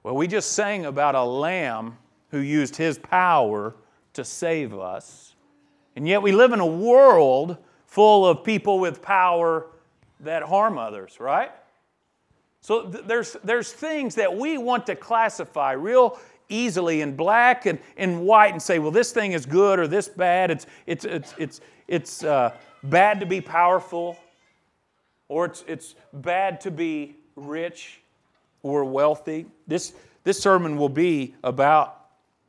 Well, we just sang about a lamb who used his power to save us. And yet we live in a world full of people with power that harm others, right? So there's things that we want to classify real easily in black and in white and say, well, this thing is good or this bad. It's bad to be powerful, or it's bad to be rich or wealthy. This sermon will be about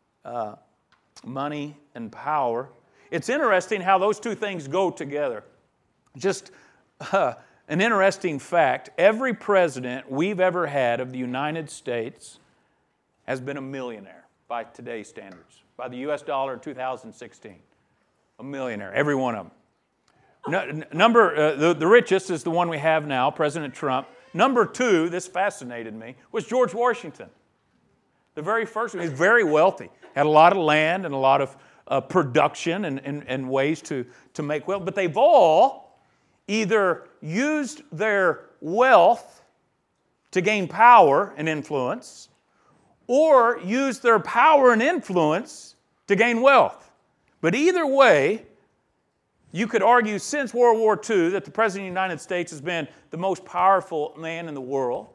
money and power. It's interesting how those two things go together. Just an interesting fact, every president we've ever had of the United States has been a millionaire by today's standards, by the U.S. dollar in 2016. A millionaire, every one of them. The richest is the one we have now, President Trump. Number 2, this fascinated me, was George Washington. The very first one. He's very wealthy, had a lot of land and a lot of production and ways to make wealth. But they've all either used their wealth to gain power and influence, or used their power and influence to gain wealth. But either way, you could argue since World War II that the President of the United States has been the most powerful man in the world.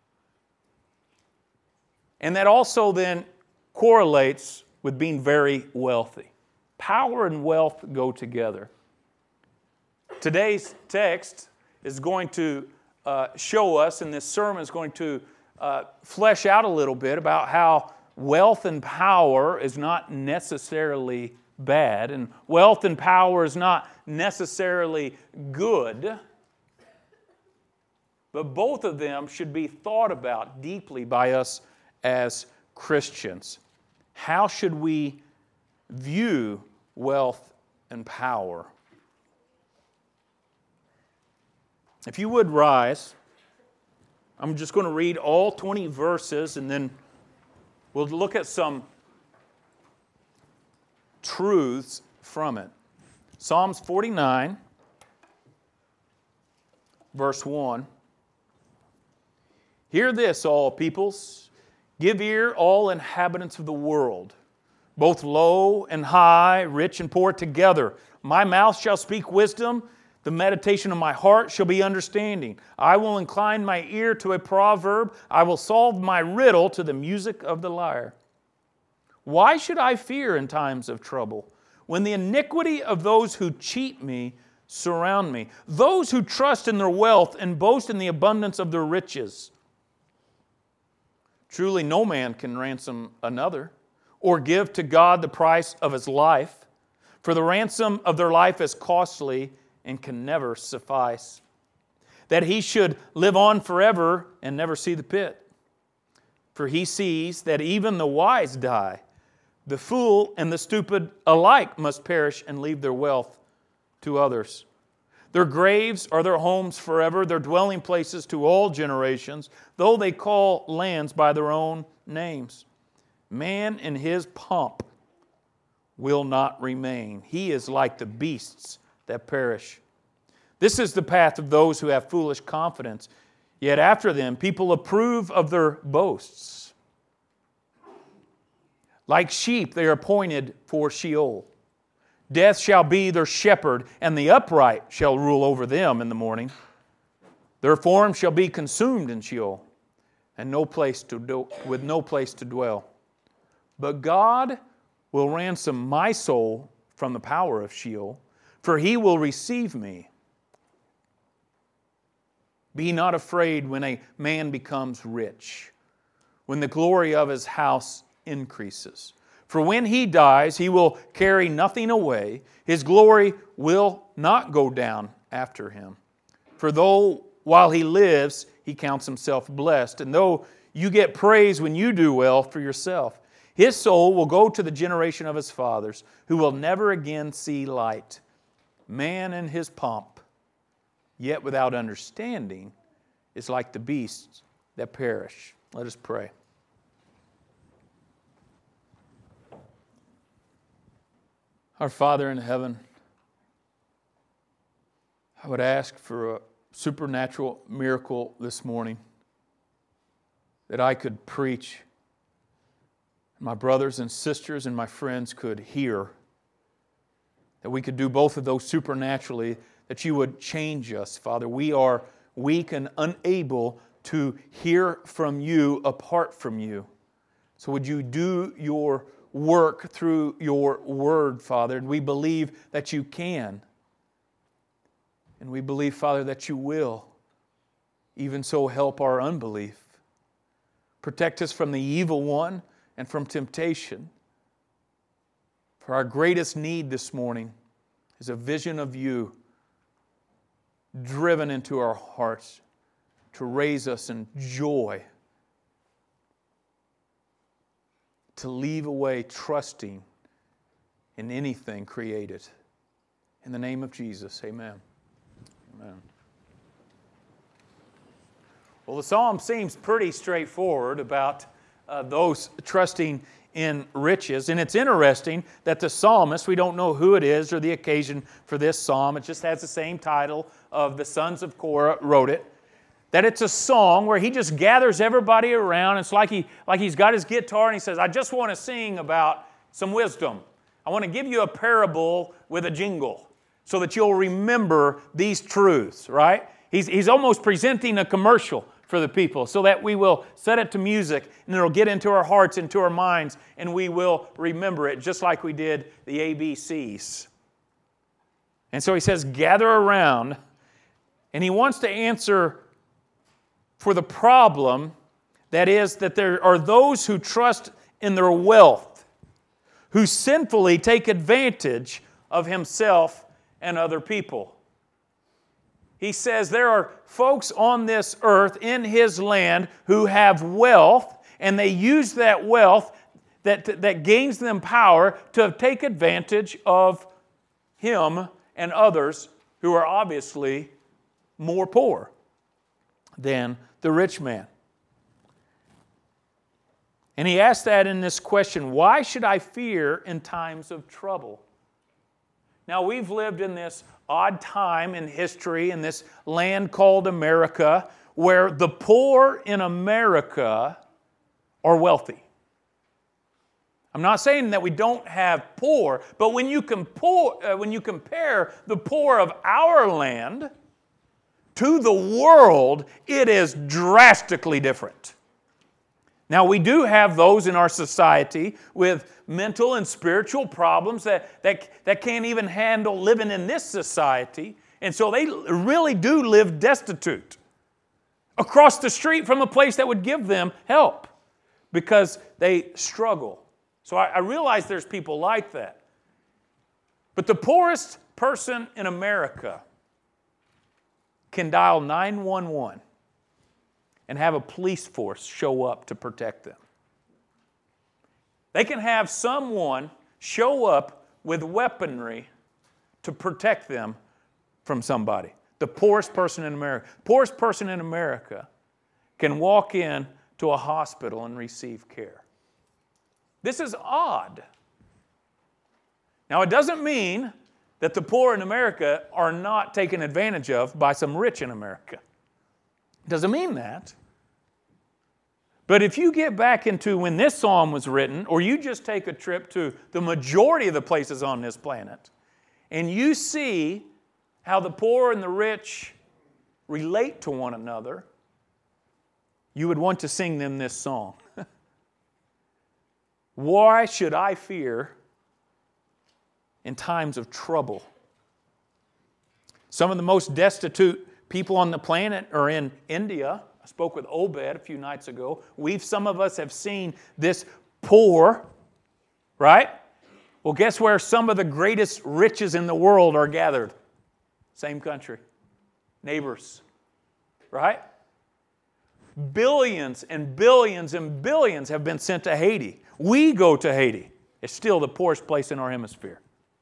And that also then correlates with being very wealthy. Power and wealth go together. Today's text is going to show us, and this sermon is going to flesh out a little bit about how wealth and power is not necessarily bad, and wealth and power is not necessarily good, but both of them should be thought about deeply by us as Christians. How should we view wealth and power? If you would rise, I'm just going to read all 20 verses and then we'll look at some truths from it. Psalms 49, verse 1. Hear this, all peoples. Give ear, all inhabitants of the world, both low and high, rich and poor together. My mouth shall speak wisdom. The meditation of my heart shall be understanding. I will incline my ear to a proverb. I will solve my riddle to the music of the lyre. Why should I fear in times of trouble, when the iniquity of those who cheat me surround me, those who trust in their wealth and boast in the abundance of their riches? Truly no man can ransom another, or give to God the price of his life, for the ransom of their life is costly and can never suffice, that he should live on forever and never see the pit. For he sees that even the wise die. The fool and the stupid alike must perish and leave their wealth to others. Their graves are their homes forever, their dwelling places to all generations, though they call lands by their own names. Man in his pomp will not remain. He is like the beasts that perish. This is the path of those who have foolish confidence. Yet after them, people approve of their boasts. Like sheep, they are appointed for Sheol. Death shall be their shepherd, and the upright shall rule over them in the morning. Their form shall be consumed in Sheol, and with no place to dwell. But God will ransom my soul from the power of Sheol, for he will receive me. Be not afraid when a man becomes rich, when the glory of his house increases. For when he dies, he will carry nothing away. His glory will not go down after him. For though while he lives, he counts himself blessed, and though you get praise when you do well for yourself, his soul will go to the generation of his fathers, who will never again see light. Man in his pomp, yet without understanding, is like the beasts that perish. Let us pray. Our Father in heaven, I would ask for a supernatural miracle this morning, that I could preach my brothers and sisters and my friends could hear, that we could do both of those supernaturally, that You would change us, Father. We are weak and unable to hear from You apart from You. So would You do Your work through Your Word, Father, and we believe that You can. And we believe, Father, that You will. Even so, help our unbelief. Protect us from the evil one and from temptation. For our greatest need this morning is a vision of You driven into our hearts to raise us in joy, to leave away trusting in anything created. In the name of Jesus, amen. Amen. Well, the psalm seems pretty straightforward about those trusting in riches. And it's interesting that the psalmist, we don't know who it is or the occasion for this psalm, it just has the same title of the sons of Korah wrote it, that it's a song where he just gathers everybody around. It's like he's got his guitar and he says, I just want to sing about some wisdom. I want to give you a parable with a jingle so that you'll remember these truths, right? He's almost presenting a commercial for the people so that we will set it to music and it'll get into our hearts, into our minds, and we will remember it just like we did the ABCs. And so he says, gather around, and he wants to answer for the problem that is that there are those who trust in their wealth, who sinfully take advantage of himself and other people. He says there are folks on this earth in His land who have wealth, and they use that wealth that gains them power to take advantage of Him and others who are obviously more poor than the rich man. And he asked that in this question, why should I fear in times of trouble? Now, we've lived in this odd time in history in this land called America where the poor in America are wealthy. I'm not saying that we don't have poor, but when you compare the poor of our land to the world, it is drastically different. Now, we do have those in our society with mental and spiritual problems that can't even handle living in this society. And so they really do live destitute across the street from a place that would give them help because they struggle. So I realize there's people like that. But the poorest person in America can dial 911 and have a police force show up to protect them. They can have someone show up with weaponry to protect them from somebody. The poorest person in America. Poorest person in America can walk in to a hospital and receive care. This is odd. Now, it doesn't mean that the poor in America are not taken advantage of by some rich in America. It doesn't mean that. But if you get back into when this psalm was written, or you just take a trip to the majority of the places on this planet, and you see how the poor and the rich relate to one another, you would want to sing them this song. Why should I fear in times of trouble? Some of the most destitute people on the planet are in India. I spoke with Obed a few nights ago. Some of us have seen this poor, right? Well, guess where some of the greatest riches in the world are gathered? Same country. Neighbors, right? Billions and billions and billions have been sent to Haiti. We go to Haiti. It's still the poorest place in our hemisphere.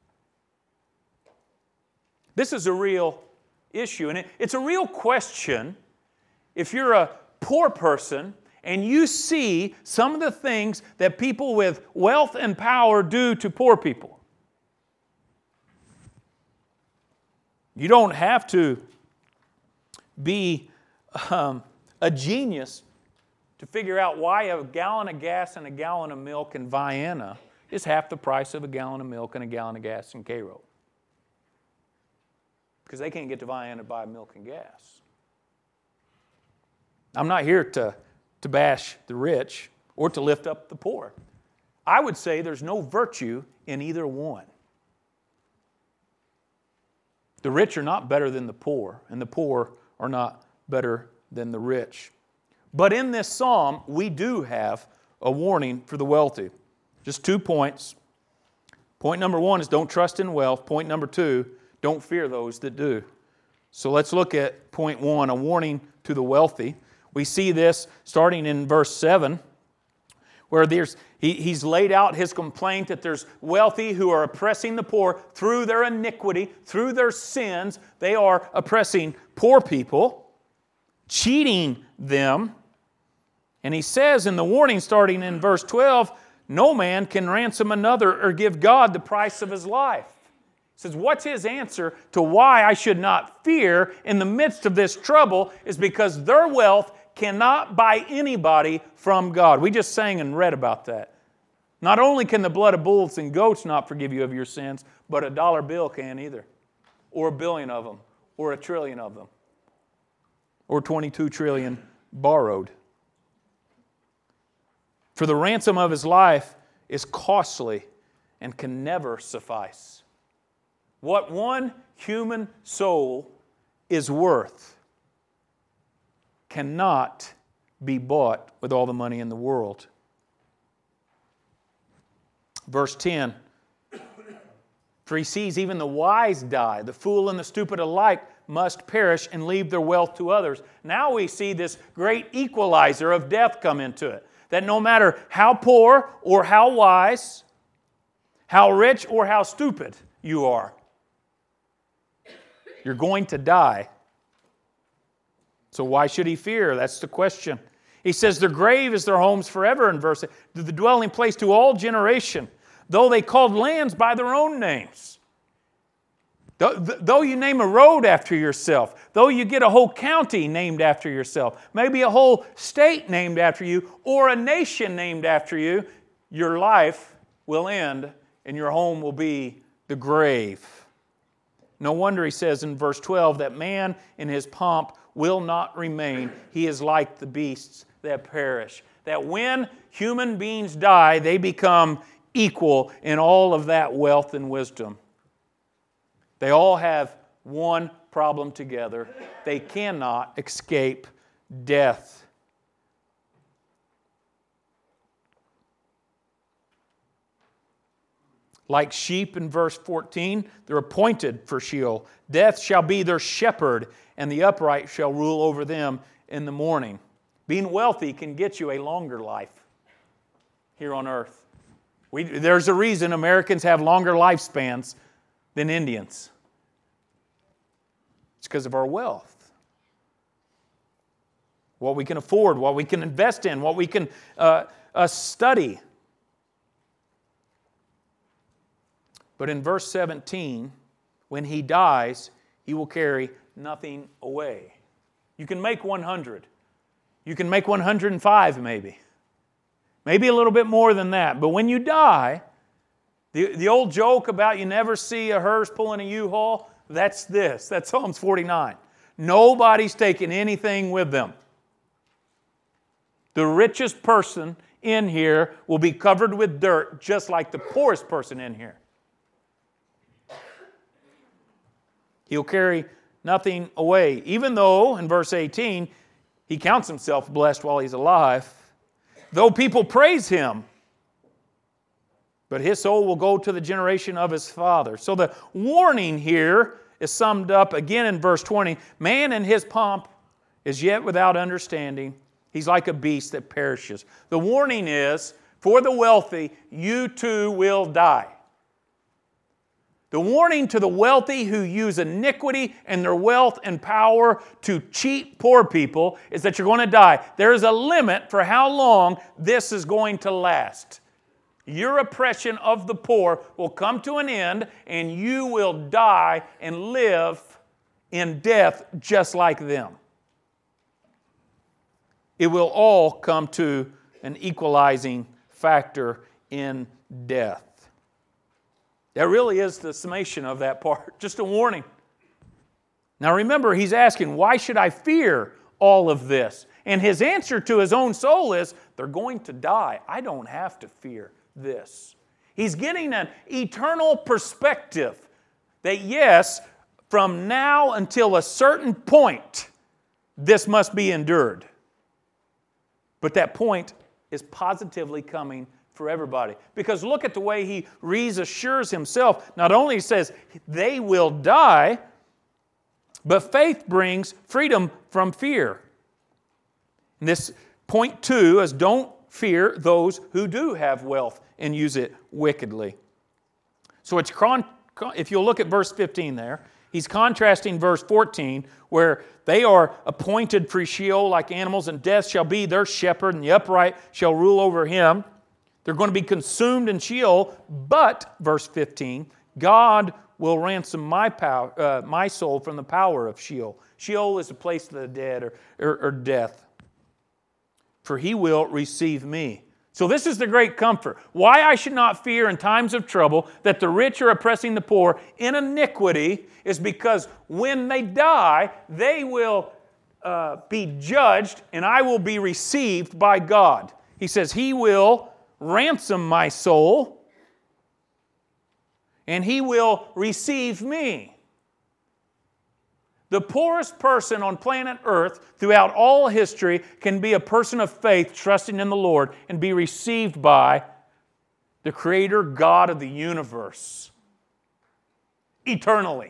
This is a real issue, and it's a real question if you're a poor person and you see some of the things that people with wealth and power do to poor people. You don't have to be a genius to figure out why a gallon of gas and a gallon of milk in Vienna is half the price of a gallon of milk and a gallon of gas in Cairo. Because they can't get to Vienna to buy milk and gas. I'm not here to bash the rich or to lift up the poor. I would say there's no virtue in either one. The rich are not better than the poor, and the poor are not better than the rich. But in this psalm, we do have a warning for the wealthy. Just 2 points. Point number 1 is don't trust in wealth. Point number 2, don't fear those that do. So let's look at point 1, a warning to the wealthy. We see this starting in verse 7, where he's laid out his complaint that there's wealthy who are oppressing the poor through their iniquity, through their sins. They are oppressing poor people, cheating them. And he says in the warning starting in verse 12, no man can ransom another or give God the price of his life. He says, what's his answer to why I should not fear in the midst of this trouble is because their wealth cannot buy anybody from God. We just sang and read about that. Not only can the blood of bulls and goats not forgive you of your sins, but a dollar bill can't either. Or 1 billion of them. Or 1 trillion of them. Or 22 trillion borrowed. For the ransom of his life is costly and can never suffice. What one human soul is worth cannot be bought with all the money in the world. Verse 10, for he sees even the wise die, the fool and the stupid alike must perish and leave their wealth to others. Now we see this great equalizer of death come into it. That no matter how poor or how wise, how rich or how stupid you are, you're going to die. So why should he fear? That's the question. He says their grave is their homes forever in verse 8. The dwelling place to all generation, though they called lands by their own names. Though you name a road after yourself, though you get a whole county named after yourself, maybe a whole state named after you, or a nation named after you, your life will end and your home will be the grave. No wonder he says in verse 12 that man in his pomp will not remain. He is like the beasts that perish. That when human beings die, they become equal in all of that wealth and wisdom. They all have one problem together. They cannot escape death. Like sheep in verse 14, they're appointed for Sheol. Death shall be their shepherd, and the upright shall rule over them in the morning. Being wealthy can get you a longer life here on earth. There's a reason Americans have longer lifespans than Indians. It's because of our wealth. What we can afford, what we can invest in, what we can study. But in verse 17, when he dies, he will carry nothing away. You can make 100. You can make 105 maybe. Maybe a little bit more than that. But when you die, the old joke about you never see a hearse pulling a U-Haul, that's this. That's Psalms 49. Nobody's taking anything with them. The richest person in here will be covered with dirt just like the poorest person in here. He'll carry nothing away. Even though, in verse 18, he counts himself blessed while he's alive. Though people praise him, but his soul will go to the generation of his father. So the warning here is summed up again in verse 20. Man in his pomp is yet without understanding. He's like a beast that perishes. The warning is, for the wealthy, you too will die. The warning to the wealthy who use iniquity and their wealth and power to cheat poor people is that you're going to die. There is a limit for how long this is going to last. Your oppression of the poor will come to an end and you will die and live in death just like them. It will all come to an equalizing factor in death. That really is the summation of that part. Just a warning. Now remember, he's asking, why should I fear all of this? And his answer to his own soul is, they're going to die. I don't have to fear this. He's getting an eternal perspective that yes, from now until a certain point, this must be endured. But that point is positively coming for everybody. Because look at the way he reassures himself. Not only says they will die, but faith brings freedom from fear. And this point 2 is don't fear those who do have wealth and use it wickedly. So it's if you'll look at verse 15 there, he's contrasting verse 14 where they are appointed for Sheol like animals, and death shall be their shepherd, and the upright shall rule over him. They're going to be consumed in Sheol, but, verse 15, God will ransom my soul from the power of Sheol. Sheol is the place of the dead or death. For he will receive me. So this is the great comfort. Why I should not fear in times of trouble that the rich are oppressing the poor in iniquity is because when they die, they will be judged and I will be received by God. He says, He will ransom my soul and He will receive me. The poorest person on planet Earth throughout all history can be a person of faith trusting in the Lord and be received by the Creator God of the universe eternally.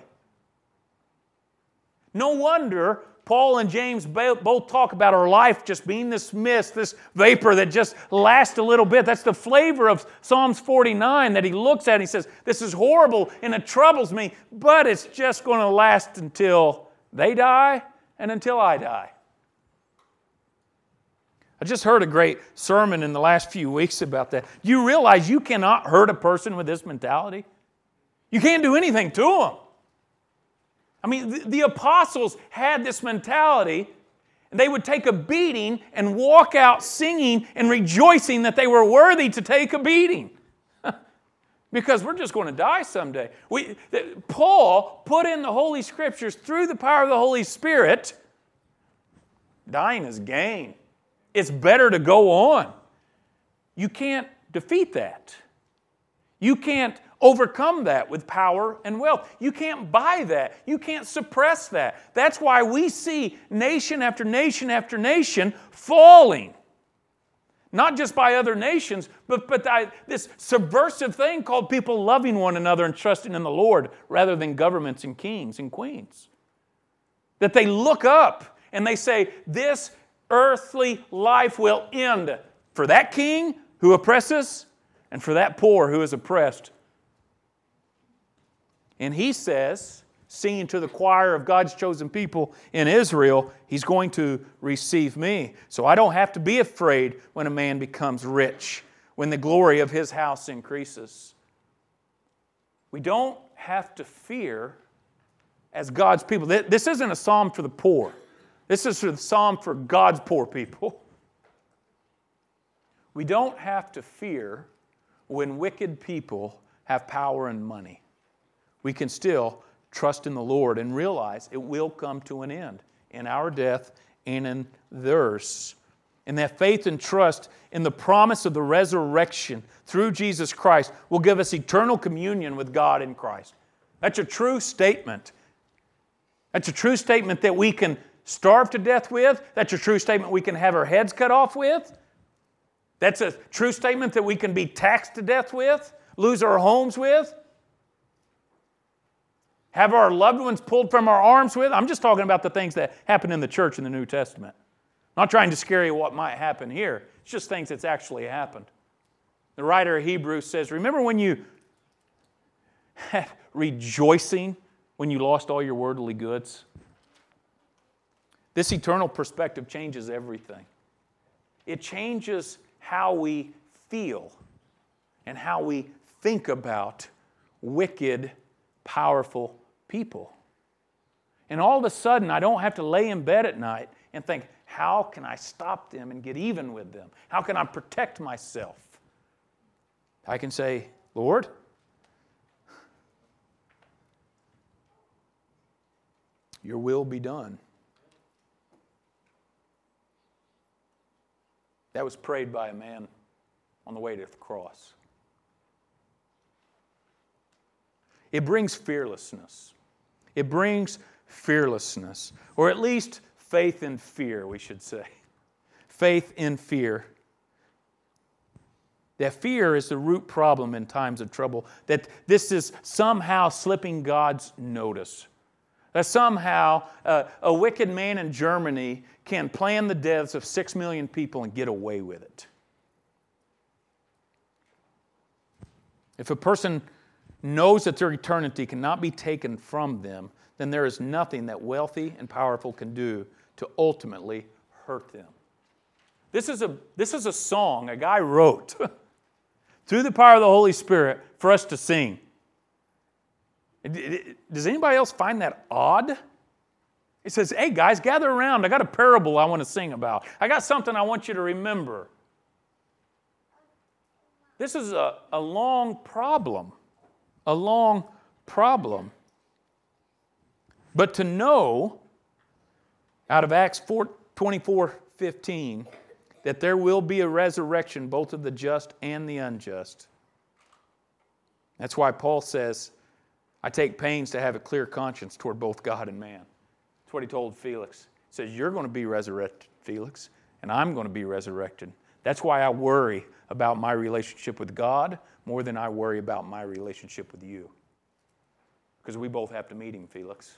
No wonder Paul and James both talk about our life just being this mist, this vapor that just lasts a little bit. That's the flavor of Psalms 49 that he looks at and he says, this is horrible and it troubles me, but it's just going to last until they die and until I die. I just heard a great sermon in the last few weeks about that. You realize you cannot hurt a person with this mentality? You can't do anything to them. I mean, the apostles had this mentality, and they would take a beating and walk out singing and rejoicing that they were worthy to take a beating. Because we're just going to die someday. Paul put in the Holy Scriptures through the power of the Holy Spirit, dying is gain. It's better to go on. You can't defeat that. You can't overcome that with power and wealth. You can't buy that. You can't suppress that. That's why we see nation after nation after nation falling. Not just by other nations, but this subversive thing called people loving one another and trusting in the Lord rather than governments and kings and queens. That they look up and they say, this earthly life will end for that king who oppresses and for that poor who is oppressed. And he says, singing to the choir of God's chosen people in Israel, He's going to receive me. So I don't have to be afraid when a man becomes rich, when the glory of his house increases. We don't have to fear as God's people. This isn't a psalm for the poor. This is a psalm for God's poor people. We don't have to fear when wicked people have power and money. We can still trust in the Lord and realize it will come to an end in our death and in theirs. And that faith and trust in the promise of the resurrection through Jesus Christ will give us eternal communion with God in Christ. That's a true statement. That's a true statement that we can starve to death with. That's a true statement we can have our heads cut off with. That's a true statement that we can be taxed to death with, lose our homes with, have our loved ones pulled from our arms with. I'm just talking about the things that happen in the church in the New Testament. I'm not trying to scare you what might happen here. It's just things that's actually happened. The writer of Hebrews says, remember when you had rejoicing when you lost all your worldly goods? This eternal perspective changes everything. It changes how we feel and how we think about wicked, powerful people. And all of a sudden, I don't have to lay in bed at night and think, how can I stop them and get even with them? How can I protect myself? I can say, Lord, your will be done. That was prayed by a man on the way to the cross. It brings fearlessness. It brings fearlessness, or at least faith in fear, we should say. Faith in fear. That fear is the root problem in times of trouble. That this is somehow slipping God's notice. That somehow a wicked man in Germany can plan the deaths of 6 million people and get away with it. If a person knows that their eternity cannot be taken from them, then there is nothing that wealthy and powerful can do to ultimately hurt them. This is a song a guy wrote through the power of the Holy Spirit for us to sing. Does anybody else find that odd? He says, hey guys, gather around. I got a parable I want to sing about. I got something I want you to remember. This is a long problem. A long problem. But to know, out of Acts 24:15, that there will be a resurrection both of the just and the unjust. That's why Paul says, I take pains to have a clear conscience toward both God and man. That's what he told Felix. He says, you're going to be resurrected, Felix, and I'm going to be resurrected. That's why I worry about my relationship with God more than I worry about my relationship with you. Because we both have to meet him, Felix.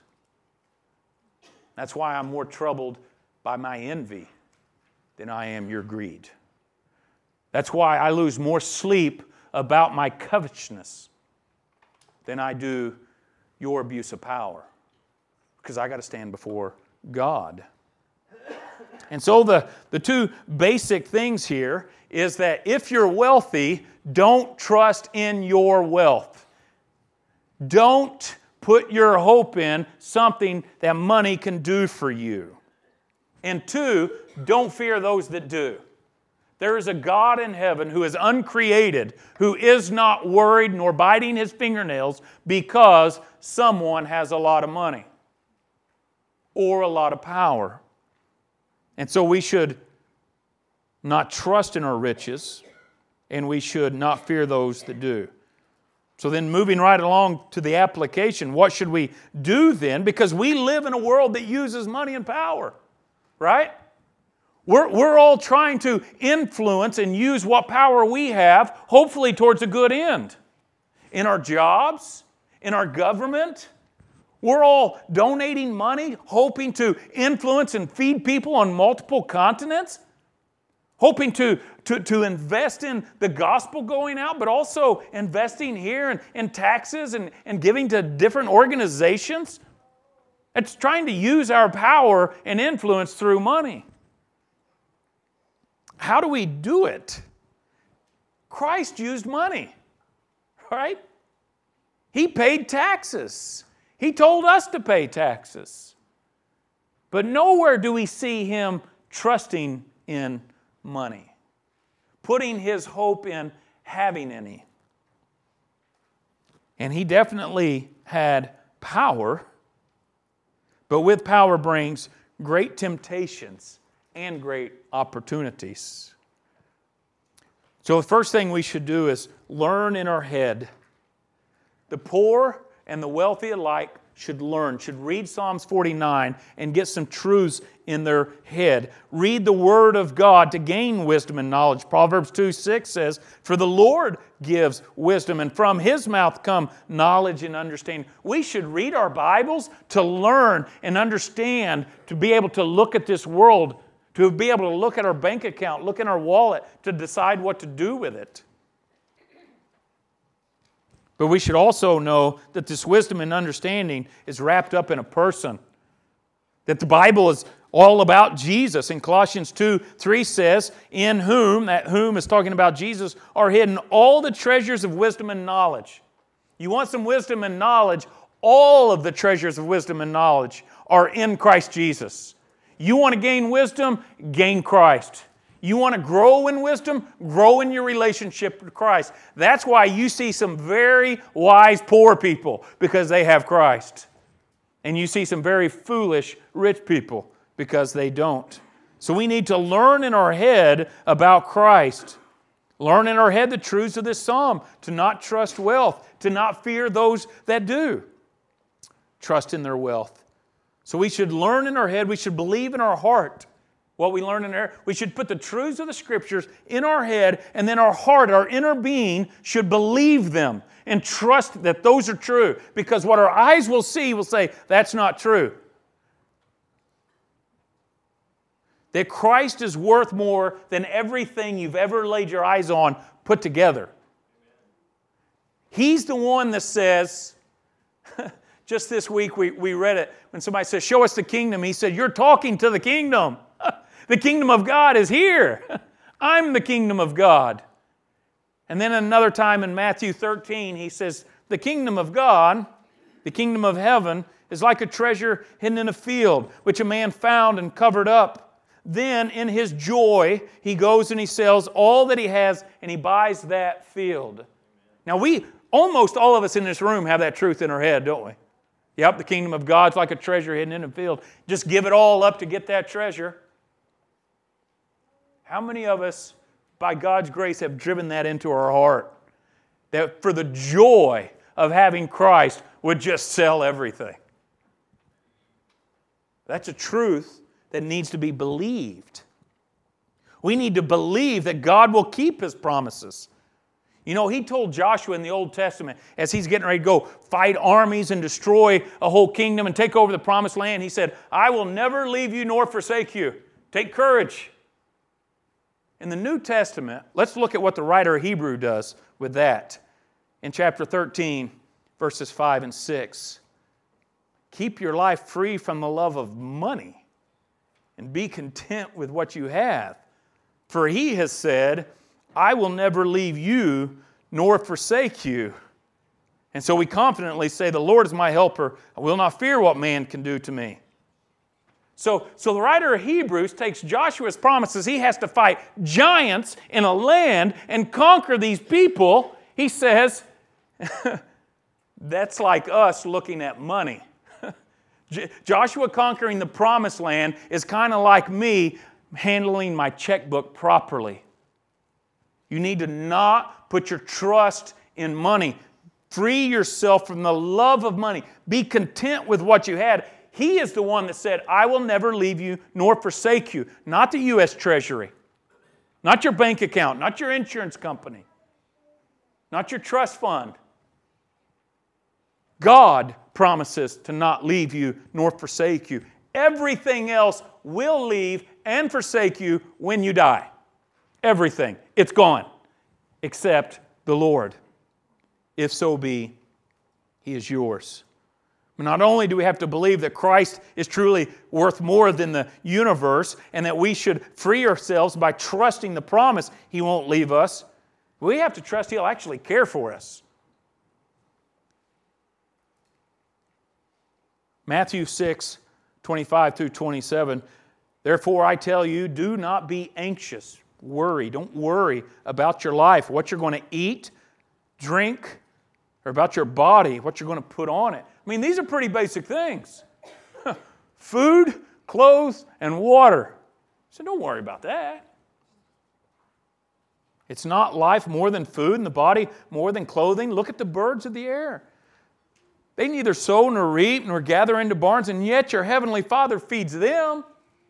That's why I'm more troubled by my envy than I am your greed. That's why I lose more sleep about my covetousness than I do your abuse of power. Because I got to stand before God. And so the two basic things here is that if you're wealthy, don't trust in your wealth. Don't put your hope in something that money can do for you. And two, don't fear those that do. There is a God in heaven who is uncreated, who is not worried nor biting his fingernails because someone has a lot of money or a lot of power. And so we should not trust in our riches, and we should not fear those that do. So then moving right along to the application, what should we do then? Because we live in a world that uses money and power, right? We're all trying to influence and use what power we have, hopefully towards a good end. In our jobs, in our government, we're all donating money, hoping to influence and feed people on multiple continents, hoping to invest in the gospel going out, but also investing here in taxes and giving to different organizations. It's trying to use our power and influence through money. How do we do it? Christ used money, right? He paid taxes. He told us to pay taxes. But nowhere do we see him trusting in money, putting his hope in having any. And he definitely had power, but with power brings great temptations and great opportunities. So the first thing we should do is learn in our head. The poor and the wealthy alike should learn, should read Psalms 49 and get some truths in their head. Read the Word of God to gain wisdom and knowledge. Proverbs 2:6 says, for the Lord gives wisdom, and from His mouth come knowledge and understanding. We should read our Bibles to learn and understand, to be able to look at this world, to be able to look at our bank account, look in our wallet, to decide what to do with it. But we should also know that this wisdom and understanding is wrapped up in a person. That the Bible is all about Jesus. In Colossians 2:3 says, in whom, that whom is talking about Jesus, are hidden all the treasures of wisdom and knowledge. You want some wisdom and knowledge? All of the treasures of wisdom and knowledge are in Christ Jesus. You want to gain wisdom? Gain Christ. You want to grow in wisdom? Grow in your relationship with Christ. That's why you see some very wise poor people, because they have Christ. And you see some very foolish rich people because they don't. So we need to learn in our head about Christ. Learn in our head the truths of this psalm, to not trust wealth, to not fear those that do trust in their wealth. So we should learn in our head, we should believe in our heart what we learn in our head. We should put the truths of the Scriptures in our head, and then our heart, our inner being, should believe them and trust that those are true. Because what our eyes will see will say, that's not true. That Christ is worth more than everything you've ever laid your eyes on put together. He's the one that says, just this week we read it, when somebody says, show us the kingdom, he said, you're talking to the kingdom. The kingdom of God is here. I'm the kingdom of God. And then another time in Matthew 13, he says, the kingdom of God, the kingdom of heaven, is like a treasure hidden in a field, which a man found and covered up. Then in his joy, he goes and he sells all that he has and he buys that field. Now almost all of us in this room have that truth in our head, don't we? Yep, the kingdom of God's like a treasure hidden in a field. Just give it all up to get that treasure. How many of us, by God's grace, have driven that into our heart? That for the joy of having Christ would just sell everything. That's a truth that needs to be believed. We need to believe that God will keep His promises. You know, He told Joshua in the Old Testament, as he's getting ready to go fight armies and destroy a whole kingdom and take over the promised land, He said, I will never leave you nor forsake you. Take courage. In the New Testament, let's look at what the writer of Hebrew does with that. In chapter 13, verses 5 and 6. Keep your life free from the love of money and be content with what you have. For He has said, I will never leave you nor forsake you. And so we confidently say, the Lord is my helper. I will not fear what man can do to me. So the writer of Hebrews takes Joshua's promises. He has to fight giants in a land and conquer these people. He says, that's like us looking at money. Joshua conquering the promised land is kind of like me handling my checkbook properly. You need to not put your trust in money. Free yourself from the love of money. Be content with what you had. He is the one that said, I will never leave you nor forsake you. Not the U.S. Treasury. Not your bank account. Not your insurance company. Not your trust fund. God promises to not leave you nor forsake you. Everything else will leave and forsake you when you die. Everything. It's gone. Except the Lord. If so be, He is yours. But not only do we have to believe that Christ is truly worth more than the universe and that we should free ourselves by trusting the promise He won't leave us, we have to trust He'll actually care for us. Matthew 6, 25 through 27. Therefore I tell you, do not be anxious. Worry. Don't worry about your life, what you're going to eat, drink, or about your body, what you're going to put on it. I mean, these are pretty basic things. Food, clothes, and water. So don't worry about that. It's not life more than food and the body more than clothing. Look at the birds of the air. They neither sow nor reap nor gather into barns, and yet your heavenly Father feeds them.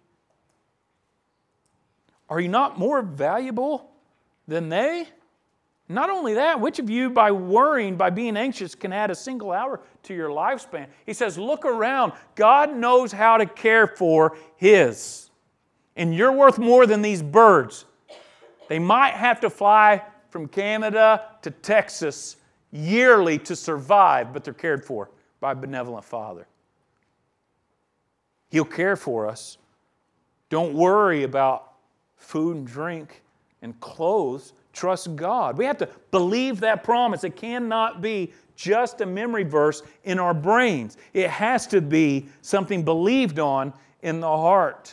Are you not more valuable than they? Not only that, which of you by worrying, by being anxious, can add a single hour to your lifespan? He says, look around. God knows how to care for His. And you're worth more than these birds. They might have to fly from Canada to Texas yearly to survive, but they're cared for by a benevolent Father. He'll care for us. Don't worry about food and drink and clothes. Trust God. We have to believe that promise. It cannot be just a memory verse in our brains. It has to be something believed on in the heart.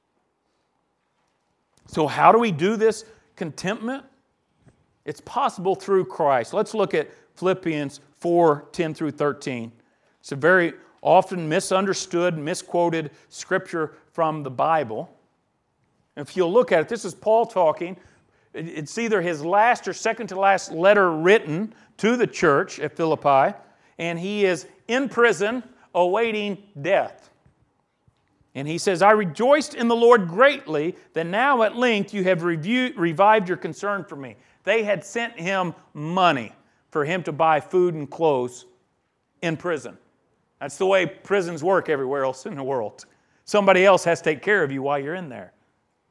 So how do we do this contentment? It's possible through Christ. Let's look at Philippians 4:10 through 13. It's a very often misunderstood, misquoted scripture from the Bible. If you'll look at it, this is Paul talking. It's either his last or second to last letter written to the church at Philippi, and he is in prison awaiting death. And he says, I rejoiced in the Lord greatly that now at length you have revived your concern for me. They had sent him money for him to buy food and clothes in prison. That's the way prisons work everywhere else in the world. Somebody else has to take care of you while you're in there.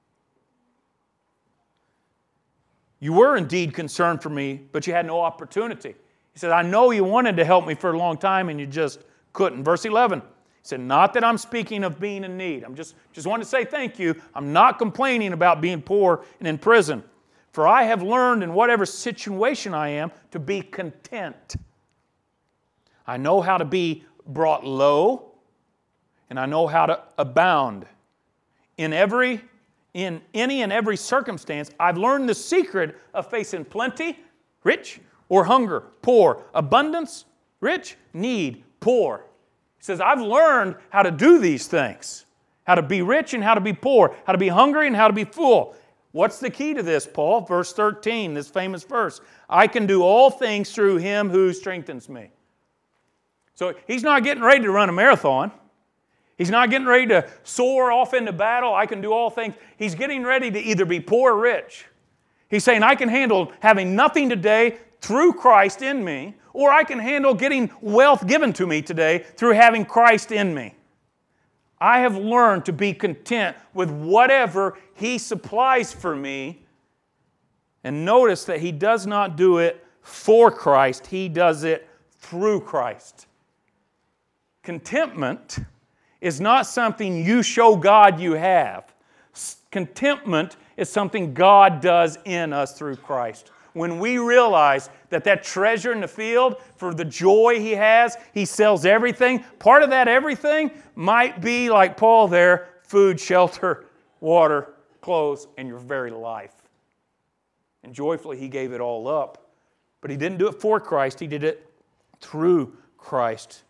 You were indeed concerned for me, but you had no opportunity. He said, I know you wanted to help me for a long time and you just couldn't. Verse 11, he said, not that I'm speaking of being in need. I'm just wanting to say thank you. I'm not complaining about being poor and in prison. For I have learned in whatever situation I am to be content. I know how to be brought low, and I know how to abound. In any and every circumstance, I've learned the secret of facing plenty, rich, or hunger, poor, abundance, rich, need, poor. He says, I've learned how to do these things, how to be rich and how to be poor, how to be hungry and how to be full. What's the key to this, Paul? Verse 13, this famous verse. I can do all things through Him who strengthens me. So he's not getting ready to run a marathon. He's not getting ready to soar off into battle. I can do all things. He's getting ready to either be poor or rich. He's saying, I can handle having nothing today through Christ in me, or I can handle getting wealth given to me today through having Christ in me. I have learned to be content with whatever He supplies for me. And notice that He does not do it for Christ. He does it through Christ. Contentment is not something you show God you have. Contentment is something God does in us through Christ. When we realize that treasure in the field, for the joy He has, He sells everything. Part of that everything might be, like Paul there, food, shelter, water, clothes, and your very life. And joyfully He gave it all up. But He didn't do it for Christ. He did it through Christ.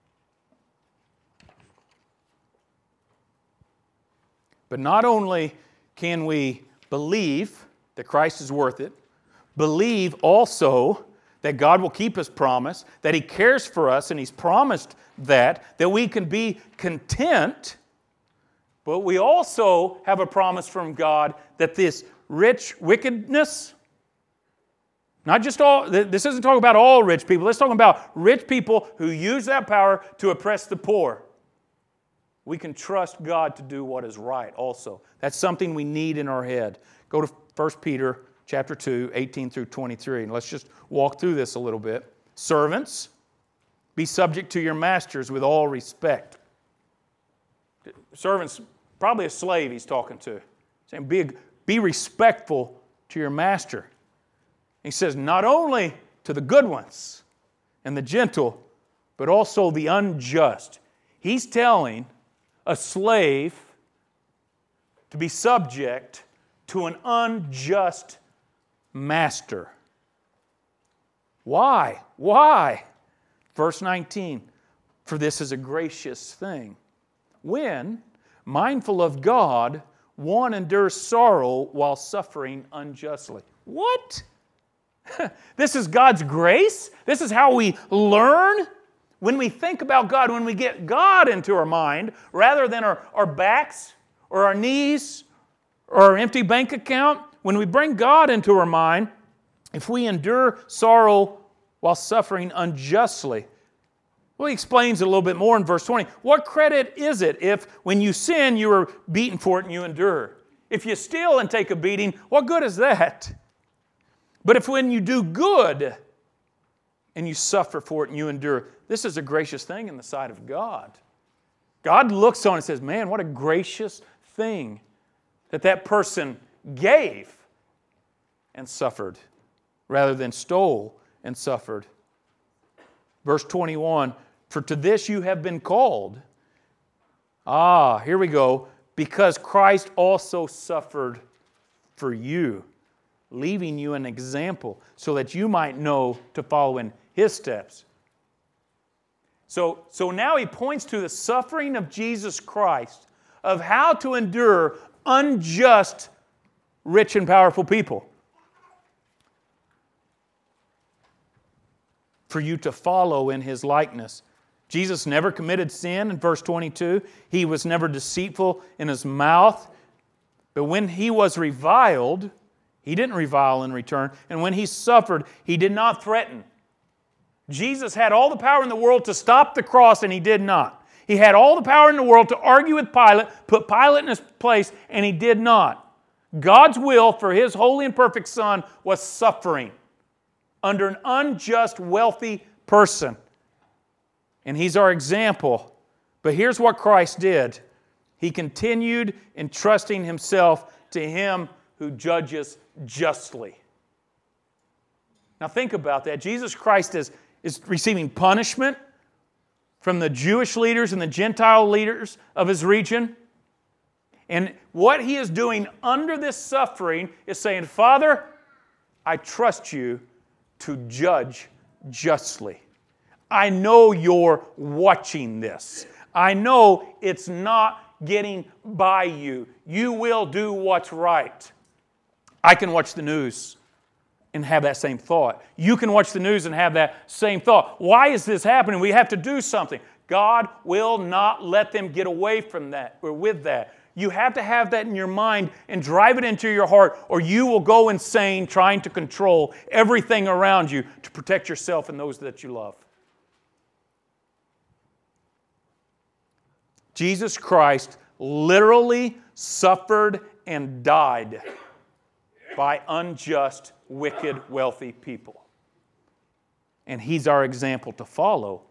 But not only can we believe that Christ is worth it, believe also that God will keep His promise, that He cares for us and He's promised that we can be content, but we also have a promise from God that this rich wickedness, not just all, this isn't talking about all rich people, it's talking about rich people who use that power to oppress the poor. We can trust God to do what is right also. That's something we need in our head. Go to 1 Peter chapter 2, 18 through 23, and let's just walk through this a little bit. Servants, be subject to your masters with all respect. Servants, probably a slave he's talking to. Saying, be respectful to your master. He says, not only to the good ones and the gentle, but also the unjust. He's telling a slave to be subject to an unjust master. Why? Why? Verse 19, for this is a gracious thing. When, mindful of God, one endures sorrow while suffering unjustly. What? This is God's grace? This is how we learn? When we think about God, when we get God into our mind, rather than our backs or our knees or our empty bank account, when we bring God into our mind, if we endure sorrow while suffering unjustly, well, he explains it a little bit more in verse 20. What credit is it if when you sin, you are beaten for it and you endure? If you steal and take a beating, what good is that? But if when you do good and you suffer for it and you endure, this is a gracious thing in the sight of God. God looks on and says, man, what a gracious thing that person gave and suffered rather than stole and suffered. Verse 21, for to this you have been called, Here we go. Because Christ also suffered for you, leaving you an example so that you might know to follow in His steps. So now he points to the suffering of Jesus Christ, of how to endure unjust, rich and powerful people. For you to follow in His likeness. Jesus never committed sin in verse 22. He was never deceitful in His mouth. But when He was reviled, He didn't revile in return. And when He suffered, He did not threaten. Jesus had all the power in the world to stop the cross, and He did not. He had all the power in the world to argue with Pilate, put Pilate in his place, and He did not. God's will for His holy and perfect Son was suffering under an unjust, wealthy person. And He's our example. But here's what Christ did. He continued entrusting Himself to Him who judges justly. Now think about that. Jesus Christ is receiving punishment from the Jewish leaders and the Gentile leaders of His region. And what He is doing under this suffering is saying, Father, I trust You to judge justly. I know You're watching this. I know it's not getting by You. You will do what's right. I can watch the news and have that same thought. You can watch the news and have that same thought. Why is this happening? We have to do something. God will not let them get away from that or with that. You have to have that in your mind and drive it into your heart, or you will go insane trying to control everything around you to protect yourself and those that you love. Jesus Christ literally suffered and died by unjust, wicked, wealthy people. And He's our example to follow.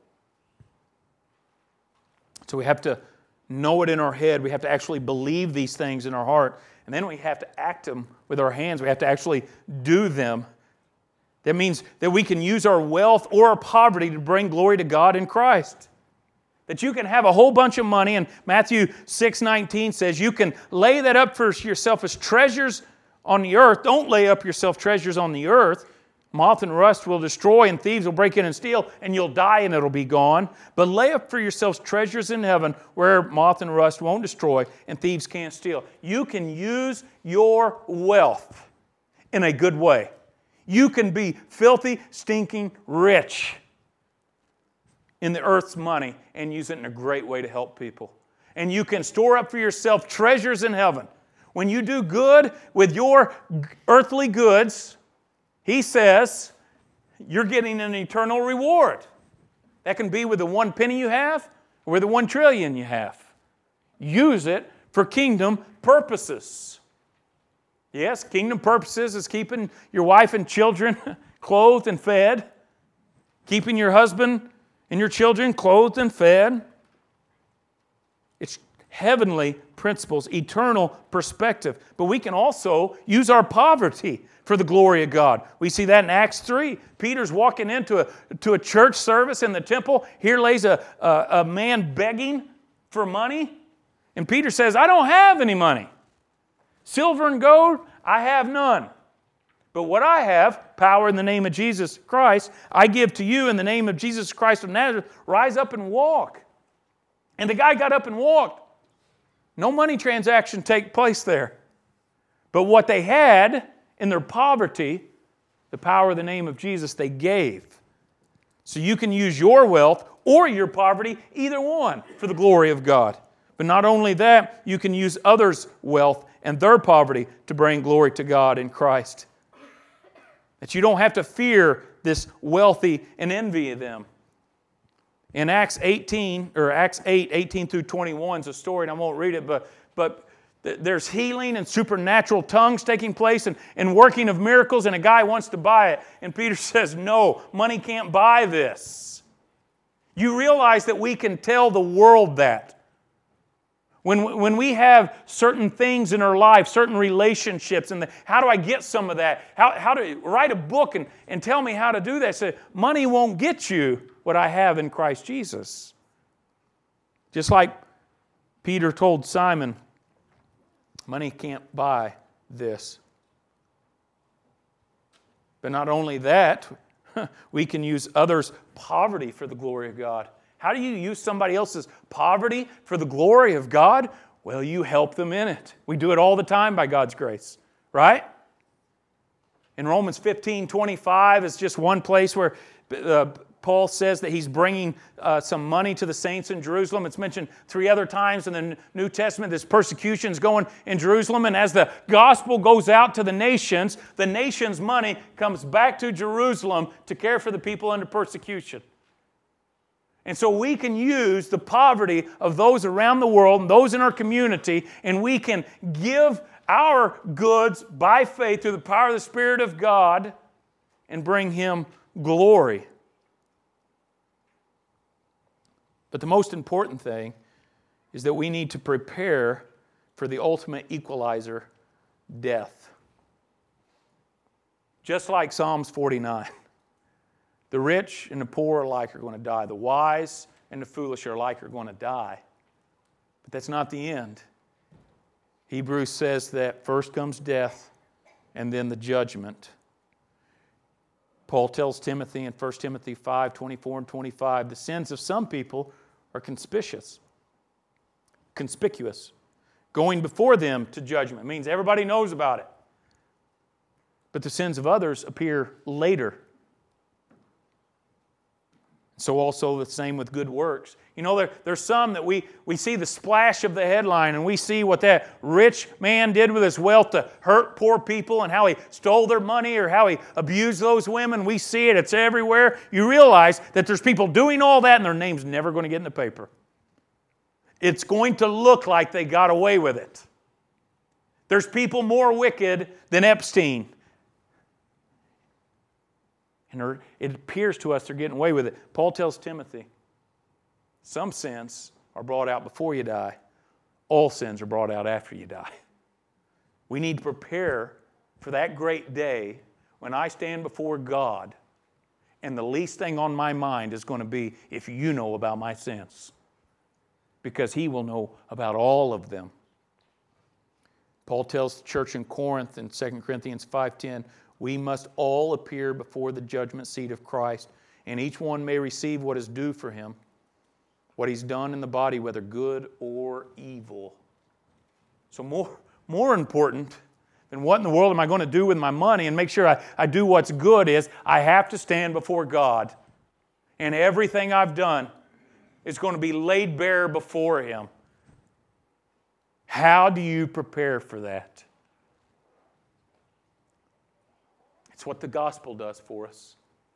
So we have to know it in our head. We have to actually believe these things in our heart. And then we have to act them with our hands. We have to actually do them. That means that we can use our wealth or our poverty to bring glory to God in Christ. That you can have a whole bunch of money, and Matthew 6:19 says you can lay that up for yourself as treasures on the earth. Don't lay up yourself treasures on the earth. Moth and rust will destroy, and thieves will break in and steal, and you'll die and it'll be gone. But lay up for yourselves treasures in heaven where moth and rust won't destroy and thieves can't steal. You can use your wealth in a good way. You can be filthy, stinking rich in the earth's money and use it in a great way to help people. And you can store up for yourself treasures in heaven. When you do good with your earthly goods, He says, you're getting an eternal reward. That can be with the 1 penny you have or with the 1 trillion you have. Use it for kingdom purposes. Yes, kingdom purposes is keeping your wife and children clothed and fed, keeping your husband and your children clothed and fed. It's heavenly principles, eternal perspective. But we can also use our poverty for the glory of God. We see that in Acts 3. Peter's walking into a church service in the temple. Here lays a man begging for money. And Peter says, I don't have any money. Silver and gold, I have none. But what I have, power in the name of Jesus Christ, I give to you in the name of Jesus Christ of Nazareth. Rise up and walk. And the guy got up and walked. No money transaction take place there. But what they had in their poverty, the power of the name of Jesus, they gave. So you can use your wealth or your poverty, either one, for the glory of God. But not only that, you can use others' wealth and their poverty to bring glory to God in Christ. That you don't have to fear this wealthy and envy them. In Acts 8, 18 through 21 is a story, and I won't read it, but there's healing and supernatural tongues taking place and working of miracles, and a guy wants to buy it. And Peter says, no, money can't buy this. You realize that we can tell the world that. When we have certain things in our life, certain relationships, and how do I get some of that? How to write a book and tell me how to do that? Say, money won't get you what I have in Christ Jesus. Just like Peter told Simon, money can't buy this. But not only that, we can use others' poverty for the glory of God. How do you use somebody else's poverty for the glory of God? Well, you help them in it. We do it all the time by God's grace, right? In Romans 15:25 is just one place where Paul says that he's bringing some money to the saints in Jerusalem. It's mentioned 3 other times in the New Testament. This persecution is going in Jerusalem. And as the gospel goes out to the nations' money comes back to Jerusalem to care for the people under persecution. And so we can use the poverty of those around the world and those in our community, and we can give our goods by faith through the power of the Spirit of God and bring Him glory. But the most important thing is that we need to prepare for the ultimate equalizer, death. Just like Psalms 49. The rich and the poor alike are going to die. The wise and the foolish alike are going to die. But that's not the end. Hebrews says that first comes death and then the judgment. Paul tells Timothy in 1 Timothy 5:24 and 25, the sins of some people are conspicuous, going before them to judgment. It means everybody knows about it. But the sins of others appear later. So also the same with good works. You know, there's some that we see the splash of the headline and we see what that rich man did with his wealth to hurt poor people and how he stole their money or how he abused those women. We see it. It's everywhere. You realize that there's people doing all that and their name's never going to get in the paper. It's going to look like they got away with it. There's people more wicked than Epstein. And it appears to us they're getting away with it. Paul tells Timothy, some sins are brought out before you die. All sins are brought out after you die. We need to prepare for that great day when I stand before God and the least thing on my mind is going to be if you know about my sins. Because He will know about all of them. Paul tells the church in Corinth in 2 Corinthians 5:10, we must all appear before the judgment seat of Christ, and each one may receive what is due for him, what he's done in the body, whether good or evil. So more important than what in the world am I going to do with my money and make sure I do what's good is I have to stand before God. And everything I've done is going to be laid bare before Him. How do you prepare for that? It's what the gospel does for us.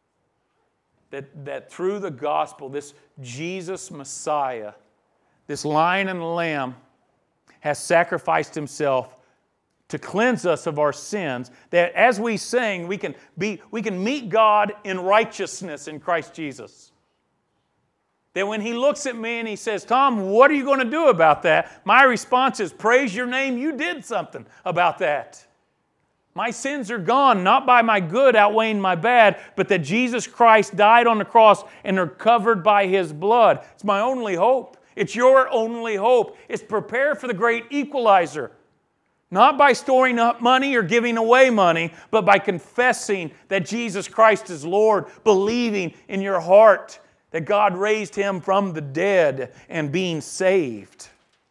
That through the gospel, this Jesus Messiah, this Lion and the Lamb, has sacrificed Himself to cleanse us of our sins, that as we sing, we can meet God in righteousness in Christ Jesus. That when He looks at me and He says, Tom, what are you going to do about that? My response is, praise your name, you did something about that. My sins are gone, not by my good outweighing my bad, but that Jesus Christ died on the cross and they're covered by His blood. It's my only hope. It's your only hope. It's prepare for the great equalizer. Not by storing up money or giving away money, but by confessing that Jesus Christ is Lord, believing in your heart that God raised Him from the dead and being saved.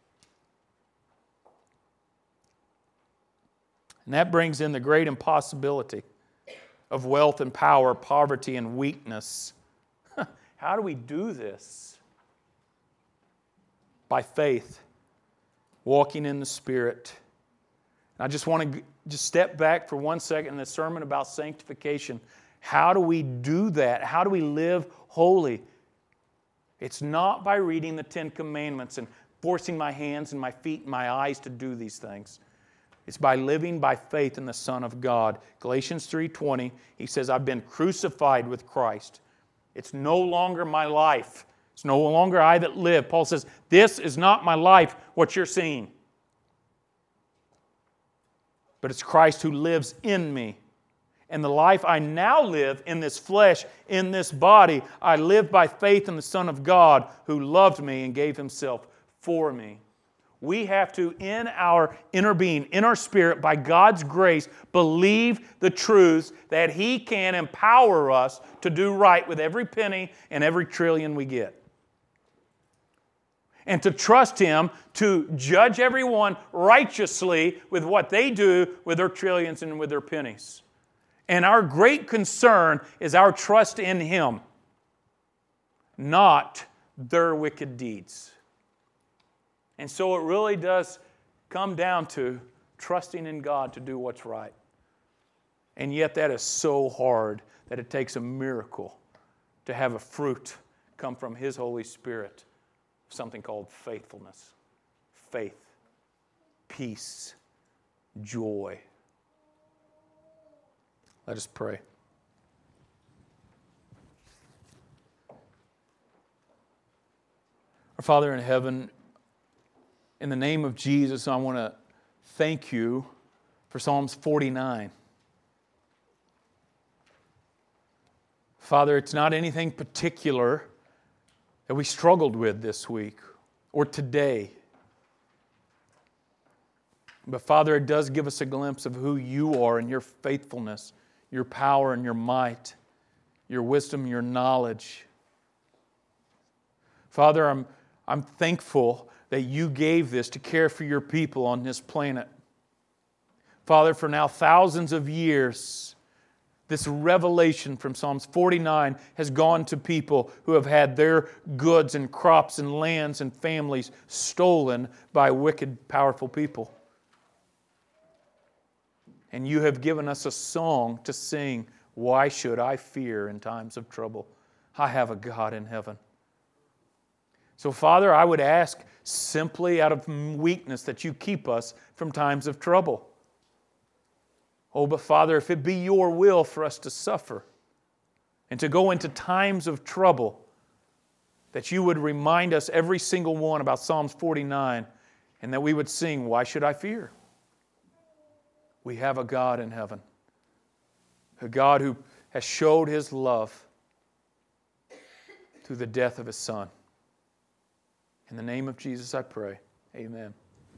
And that brings in the great impossibility of wealth and power, poverty and weakness. How do we do this? By faith, walking in the Spirit. I just want to just step back for 1 second in this sermon about sanctification. How do we do that? How do we live holy? It's not by reading the 10 Commandments and forcing my hands and my feet and my eyes to do these things. It's by living by faith in the Son of God. Galatians 3:20, he says, I've been crucified with Christ. It's no longer my life. It's no longer I that live. Paul says, this is not my life, what you're seeing. But it's Christ who lives in me. And the life I now live in this flesh, in this body, I live by faith in the Son of God who loved me and gave Himself for me. We have to, in our inner being, in our spirit, by God's grace, believe the truths that He can empower us to do right with every penny and every trillion we get. And to trust Him to judge everyone righteously with what they do with their trillions and with their pennies. And our great concern is our trust in Him, not their wicked deeds. And so it really does come down to trusting in God to do what's right. And yet that is so hard that it takes a miracle to have a fruit come from His Holy Spirit, something called faithfulness, faith, peace, joy. Let us pray. Our Father in heaven, in the name of Jesus, I want to thank You for Psalms 49. Father, it's not anything particular that we struggled with this week or today. But Father, it does give us a glimpse of who You are and Your faithfulness, Your power and Your might, Your wisdom, Your knowledge. Father, I'm thankful that You gave this to care for Your people on this planet. Father, for now thousands of years, this revelation from Psalms 49 has gone to people who have had their goods and crops and lands and families stolen by wicked, powerful people. And You have given us a song to sing, "Why should I fear in times of trouble? I have a God in heaven." So, Father, I would ask simply out of weakness that You keep us from times of trouble. Oh, but Father, if it be Your will for us to suffer and to go into times of trouble, that You would remind us, every single one, about Psalms 49, and that we would sing, "Why should I fear?" We have a God in heaven, a God who has showed His love through the death of His Son. In the name of Jesus I pray. Amen.